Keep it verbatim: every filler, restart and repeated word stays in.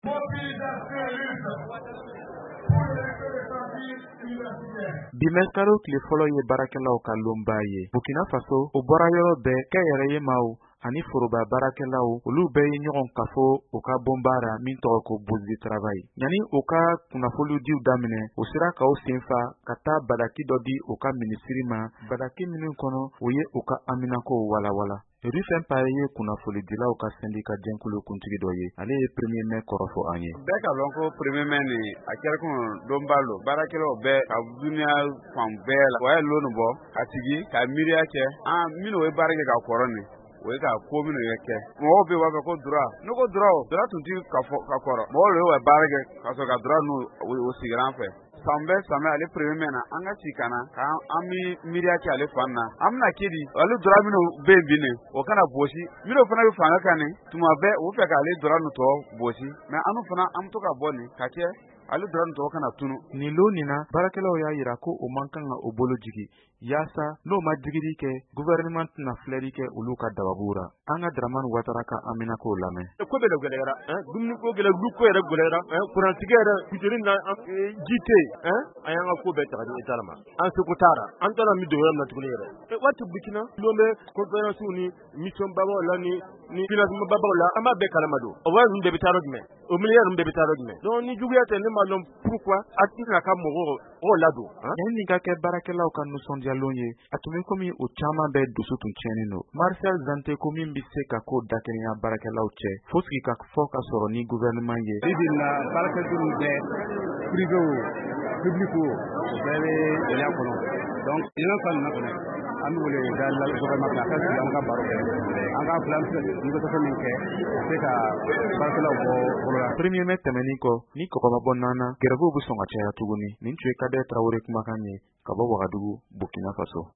Bimeskaro tile fɔlɔ ye baarakɛlaw ka lomba ye. Burkina Faso o bɔra yɔrɔ bɛɛ kɛnyɛrɛye maaw ani foroba baarakɛlaw olu bɛɛ ye ɲɔgɔn kafo u ka bon baara min tɔgɔ ko Bouse du Travail. Yani u ka kunnafonidiw daminɛ u sera k'aw senfa ka taa badaki dɔ di u ka minisiri ma, badaki minnu kɔnɔ u ye u ka haminakow walawala. Rufin Pare ye kunnafonidilaw ka syndicat jɛnkulu kuntigi dɔ ye. Ale ye premier mai kɔrɔfɔ an ye. Bɛɛ ka lɔn ko premier mai ni a kɛra kun donba lo baarakɛlaw bɛɛ ka duniya fan bɛɛ la. O ye loni bɔ ka sigi ka miiriya kɛ an minnu ye baara kɛ ka kɔrɔ ni o ye ka ko minnu ye kɛ. Mɔgɔw bɛ b'a fɛ ko droit ne ko droit droit tun ti ka fɔ ka kɔrɔ. Mɔgɔw de ye baara kɛ ka sɔrɔ ka droit nu o sigira an fɛ. San bɛɛ san bɛɛ ale premier mai na an ka ci kana ka an mi miiriya kɛ ale fan na. An bɛna kedi ale droit minnu bɛ yen bi ne o kana bosi. Minnu fana bɛ fanga kan ni tuma bɛɛ u fɛ ka ale droit nu tɔ bosi. Mais anu fana an bɛ to ka bɔ ni ka kɛ ale droit nu tɔ kana tunu. Ni lo nin na baarakɛlaw y'a yira ko o man kan ka o bolo jigi. Yaasa n'o ma digiri kɛ gouvernement tɛna filɛli kɛ olu ka dababura. An ka Dramane Ouattara ka haminakow lamɛn. Ko bɛɛ gɛlɛyara hein dumuni ko gɛlɛ du ko yɛrɛ gɛlɛyara hein kurantigɛ yɛrɛ biteni na ji tɛ hein an y'an ka ko bɛɛ ta ka di État ma. An seko taara an taara min don yɔrɔ min na tuguni yɛrɛ. Waati Burkina tulon bɛ conférence ni mission babaw la ni ni financement babaw la an b'a bɛɛ kalama don. O wari ninnu bɛɛ bɛ taa yɔrɔ jumɛn? O miliyari ninnu bɛɛ bɛ taa yɔrɔ jumɛn? Donc ni juguya tɛ ne m'a dɔn pourquoi a tɛna ka mɔgɔw o ladon. Yani nin ka kɛ baarakɛlaw ka nisɔndiyalon ye a tun bɛ komi o caman bɛɛ dusu tun tiɲɛnen don. Marcel Zante ko min bɛ se ka ko dakɛnɛya baarakɛlaw cɛ fo sigi ka fɔ ka sɔrɔ ni gouvernement ye. Bibi na baarakɛdenw bɛɛ privé o public o o bɛɛ bɛ gɛlɛya kɔnɔ. Donc ɲinan fan na kɔnɔ an bɛ wele da la gouvernement na ka sigi an ka baro kɛ an ka plan négociation min kɛ ka se ka baarakɛlaw bɔ bolo la. Premier mai tɛmɛnen kɔ ni kɔgɔmabɔ nana grèvew bɛ sɔn ka caya tuguni. Nin tun ye Kader Traoré kumakan ye ka bɔ Wagadugu, Burkina Faso.